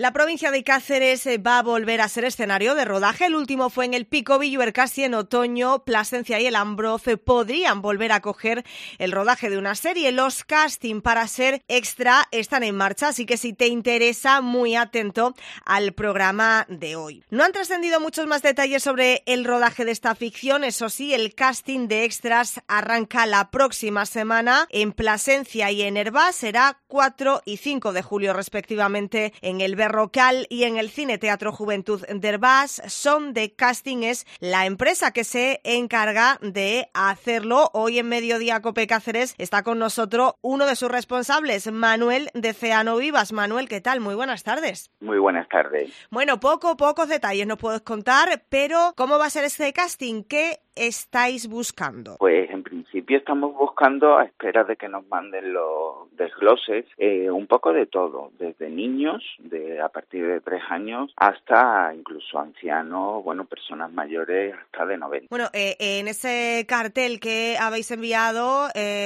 La provincia de Cáceres va a volver a ser escenario de rodaje. El último fue en el Pico Villuer casi en otoño. Plasencia y el Ambroz podrían volver a coger el rodaje de una serie. Los casting para ser extra están en marcha, así que si te interesa, muy atento al programa de hoy. No han trascendido muchos más detalles sobre el rodaje de esta ficción. Eso sí, el casting de extras arranca la próxima semana en Plasencia y en Hervás. Será 4 y 5 de julio respectivamente en el Berrocal y en el Cine Teatro Juventud de Hervás. Son de Casting es la empresa que se encarga de hacerlo. Hoy en Mediodía Cope Cáceres está con nosotros uno de sus responsables, Manuel de Ceano Vivas. Manuel, ¿qué tal? Muy buenas tardes. Muy buenas tardes. Bueno, pocos detalles nos puedes contar, pero ¿cómo va a ser este casting? ¿Qué estáis buscando? Pues en principio estamos buscando, a espera de que nos manden los desgloses, un poco de todo, desde niños a partir de 3 años hasta incluso ancianos, personas mayores hasta de 90. Bueno, en ese cartel que habéis enviado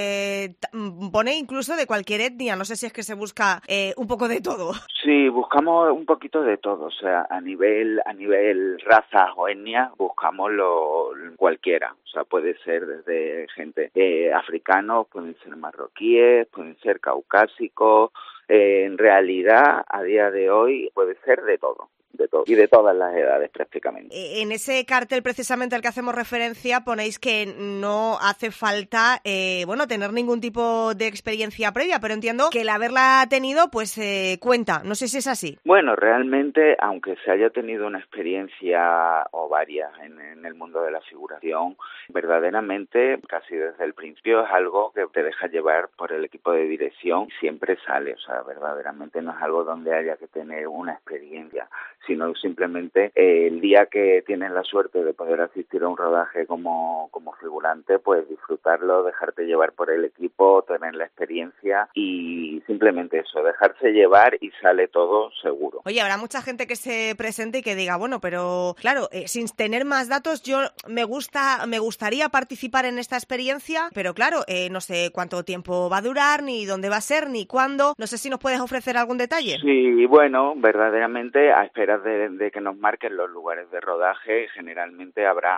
pone incluso de cualquier etnia. No sé si es que se busca un poco de todo. Sí, buscamos un poquito de todo, o sea, a nivel razas o etnias buscamos cualquiera, o sea, puede ser desde gente africanos, pueden ser marroquíes, pueden ser caucásicos, en realidad a día de hoy puede ser de todo y de todas las edades prácticamente. En ese cartel precisamente al que hacemos referencia ponéis que no hace falta tener ningún tipo de experiencia previa, pero entiendo que el haberla tenido pues cuenta, no sé si es así. Bueno, realmente aunque se haya tenido una experiencia o varias en el mundo de la figuración, verdaderamente casi desde el principio es algo que te deja llevar por el equipo de dirección, siempre sale, o sea, verdaderamente no es algo donde haya que tener una experiencia, sino simplemente el día que tienes la suerte de poder asistir a un rodaje como figurante, pues disfrutarlo, dejarte llevar por el equipo, tener la experiencia y simplemente eso, dejarse llevar y sale todo seguro. Oye, habrá mucha gente que se presente y que diga, bueno, pero claro, sin tener más datos, yo me gustaría participar en esta experiencia, pero claro, no sé cuánto tiempo va a durar, ni dónde va a ser, ni cuándo. No sé si nos puedes ofrecer algún detalle. Sí, bueno, verdaderamente a espera de que nos marquen los lugares de rodaje, generalmente habrá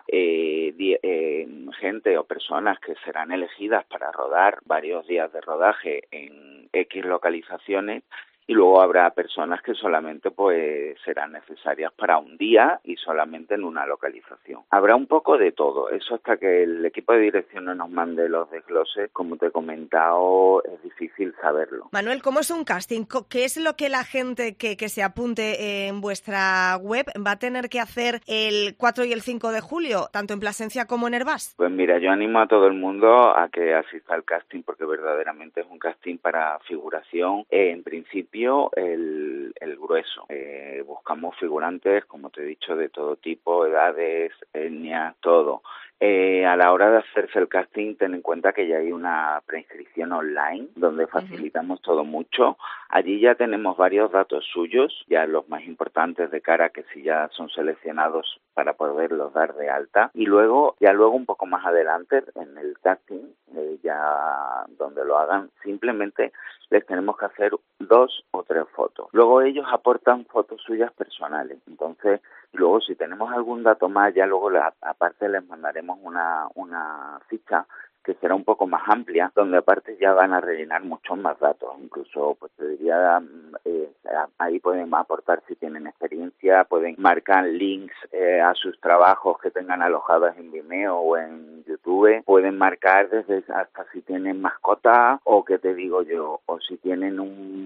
gente o personas que serán elegidas para rodar varios días de rodaje en X localizaciones. Y luego habrá personas que solamente pues serán necesarias para un día y solamente en una localización. Habrá un poco de todo, eso hasta que el equipo de dirección no nos mande los desgloses, como te he comentado, es difícil saberlo. Manuel, ¿cómo es un casting? ¿Qué es lo que la gente que se apunte en vuestra web va a tener que hacer el 4 y el 5 de julio, tanto en Plasencia como en Hervás? Pues mira, yo animo a todo el mundo a que asista al casting porque verdaderamente es un casting para figuración. En principio, el grueso. Buscamos figurantes, como te he dicho, de todo tipo, edades, etnias, todo. A la hora de hacerse el casting, ten en cuenta que ya hay una preinscripción online donde facilitamos todo mucho. Allí ya tenemos varios datos suyos, ya los más importantes de cara que si ya son seleccionados para poderlos dar de alta. Y luego un poco más adelante en el casting, ya donde lo hagan, simplemente les tenemos que hacer 2 o 3 fotos. Luego ellos aportan fotos suyas personales. Entonces, luego si tenemos algún dato más, ya luego aparte les mandaremos una ficha que será un poco más amplia, donde aparte ya van a rellenar muchos más datos. Incluso, pues te diría, ahí pueden aportar si tienen experiencia, pueden marcar links a sus trabajos que tengan alojados en Vimeo o en YouTube, pueden marcar desde hasta si tienen mascota o qué te digo yo, o si tienen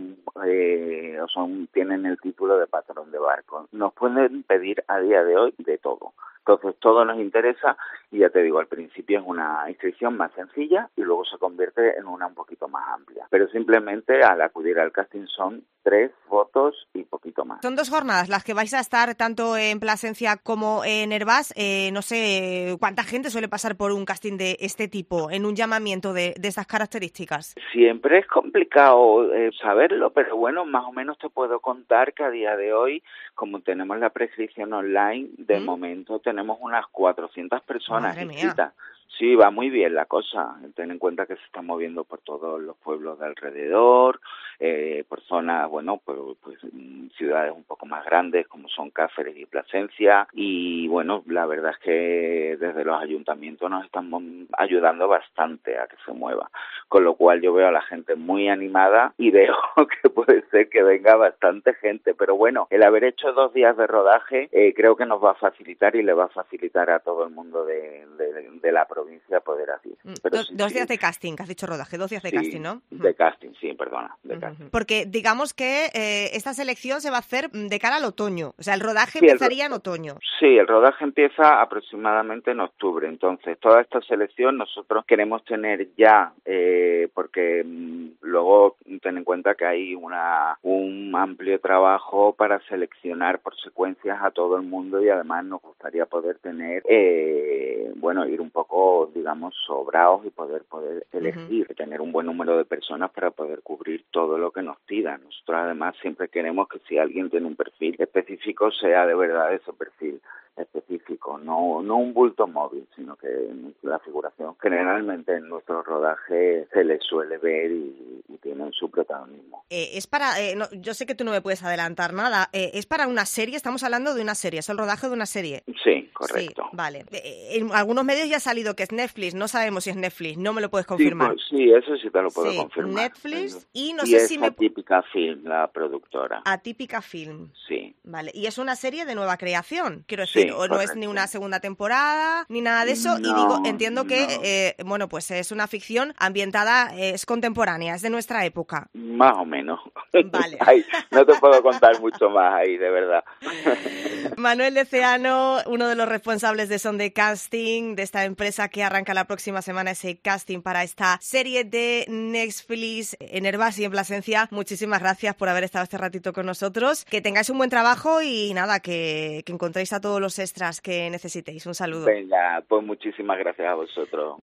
tienen el título de patrón de barco. Nos pueden pedir a día de hoy de todo. Entonces todo nos interesa y ya te digo, al principio es una inscripción más sencilla y luego se convierte en una un poquito más amplia. Pero simplemente al acudir al casting son 3 fotos y poquito más. Son 2 jornadas las que vais a estar tanto en Plasencia como en Hervás. No sé cuánta gente suele pasar por un casting de este tipo, en un llamamiento de estas características. Siempre es complicado saberlo, pero bueno, más o menos te puedo contar que a día de hoy, como tenemos la prescripción online, de momento tenemos unas 400 personas inscritas. Sí, va muy bien la cosa. Ten en cuenta que se está moviendo por todos los pueblos de alrededor, por zonas, bueno, pues ciudades un poco más grandes como son Cáceres y Plasencia. Y bueno, la verdad es que desde los ayuntamientos nos están ayudando bastante a que se mueva. Con lo cual yo veo a la gente muy animada y veo que puede ser que venga bastante gente. Pero bueno, el haber hecho 2 días de rodaje creo que nos va a facilitar y le va a facilitar a todo el mundo de la provincia poder así. Pero dos días de casting, que has dicho rodaje, 2 días de casting, ¿no? De casting, sí, perdona, de casting. Porque digamos que esta selección se va a hacer de cara al otoño, o sea, el rodaje empezaría en otoño. Sí, el rodaje empieza aproximadamente en octubre, entonces toda esta selección nosotros queremos tener ya, porque luego ten en cuenta que hay un amplio trabajo para seleccionar por secuencias a todo el mundo y además nos gustaría poder tener, ir un poco, digamos, sobrados y poder elegir, tener un buen número de personas para poder cubrir todo lo que nos pidan. Nosotros además siempre queremos que si alguien tiene un perfil específico sea de verdad ese perfil específico, no un bulto móvil, sino que la figuración generalmente en nuestro rodaje se le suele ver y tienen su protagonismo. Es para, yo sé que tú no me puedes adelantar nada, es para una serie, estamos hablando de una serie, es el rodaje de una serie. Sí, correcto. Sí, vale. En algunos medios ya ha salido que es Netflix, no sabemos si es Netflix, no me lo puedes confirmar. Sí, eso sí te lo puedo confirmar. Netflix y no sé si es Atípica Film, la productora. Atípica Film. Sí. Vale, y es una serie de nueva creación, quiero decir, o no es ni una segunda temporada, ni nada de eso, entiendo que, pues es una ficción ambientada, es contemporánea, es de nuestra época. Más o menos. Vale. Ay, no te puedo contar mucho más ahí, de verdad. Manuel Leceano, uno de los responsables de Son de Casting, de esta empresa que arranca la próxima semana ese casting para esta serie de Netflix en Hervás y en Plasencia. Muchísimas gracias por haber estado este ratito con nosotros. Que tengáis un buen trabajo y nada, que encontréis a todos los extras que necesitéis. Un saludo. Venga, pues muchísimas gracias a vosotros.